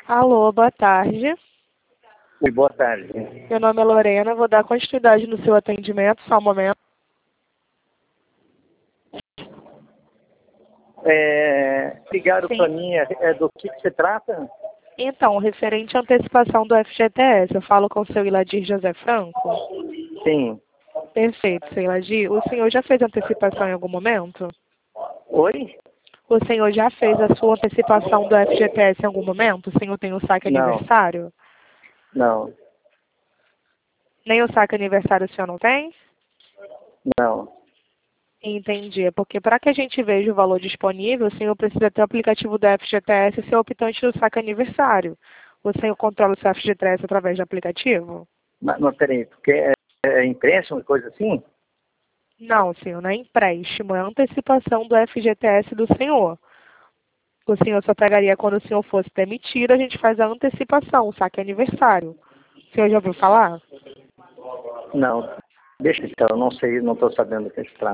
Alô, boa tarde. Oi, boa tarde. Meu nome é Lorena, vou dar continuidade no seu atendimento, só um momento. Ligaram Sim. para mim, do que se trata? Então, referente à antecipação do FGTS, eu falo com o seu Iladir José Franco? Sim. Perfeito, seu Iladir. O senhor já fez antecipação em algum momento? Oi? O senhor já fez a sua antecipação do FGTS em algum momento? O senhor tem o saque Não, aniversário? não, Nem o saque aniversário o senhor não tem? não. Entendi. É porque para que a gente veja o valor disponível, o senhor precisa ter o aplicativo do FGTS e ser optante do saque aniversário. O senhor controla o seu FGTS através do aplicativo? Mas peraí, porque é empréstimo, coisa assim? Não, senhor, não é empréstimo, é antecipação do FGTS do senhor. O senhor só pegaria quando o senhor fosse demitido, a gente faz a antecipação, o saque aniversário. O senhor já ouviu falar? Não. Deixa então, eu não sei, não estou sabendo o que se trata.